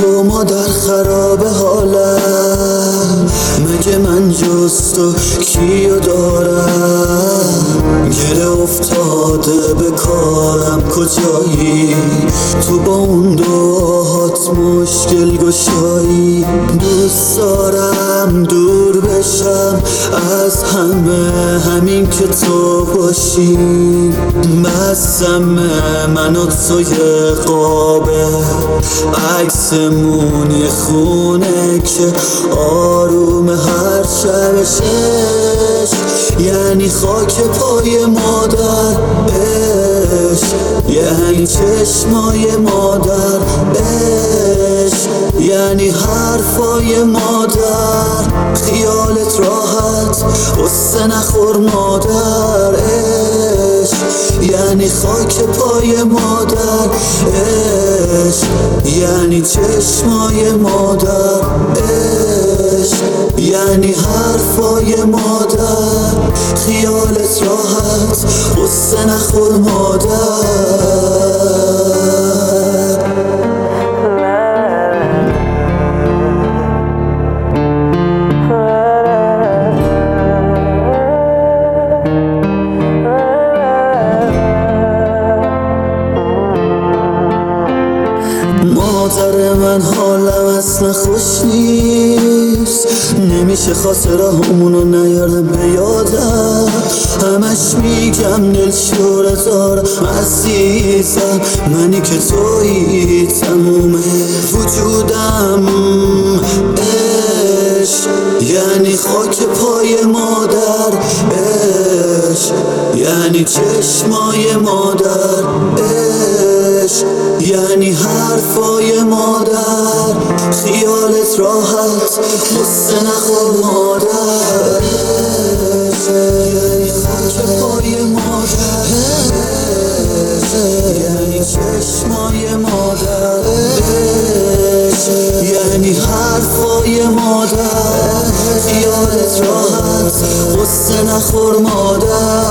تو مادر خراب حالم، مگه من جز تو کیو دارم؟ گره افتاده به کارم کجایی؟ تو با اون دعاهات مشکل گشایی. دوست دارم دور بشم از همه، همین که تو باشی. بسم من و توی قابه، عکسمون یه خونه که آروم هر شبش یعنی خاک پای مادر عشق، یعنی چشمای مادر عشق، یعنی حرفای مادر خیالت راحت قصه نخور مادر عشق، یعنی خاک پای مادر عشق، یعنی چشمای مادر عشق، یعنی حرفای مادر خیالت راحت قصه نخور مادر. مادر من حالم اصلا خوش نیست، نمیشه خاطرهامونو نیارم به یادم. همش میگم دلشوره دارم عزیزم، منی که تویی تموم وجودم عشق، یعنی خاک پای مادر عشق، یعنی چشمای مادر عشق، یعنی حرفای مادر خیالت راحت قصه نخور مادر عشق، یعنی خاک پای مادر عشق، یعنی چشمای مادر عشق، یعنی حرفای مادر خیالت راحت قصه نخور مادر.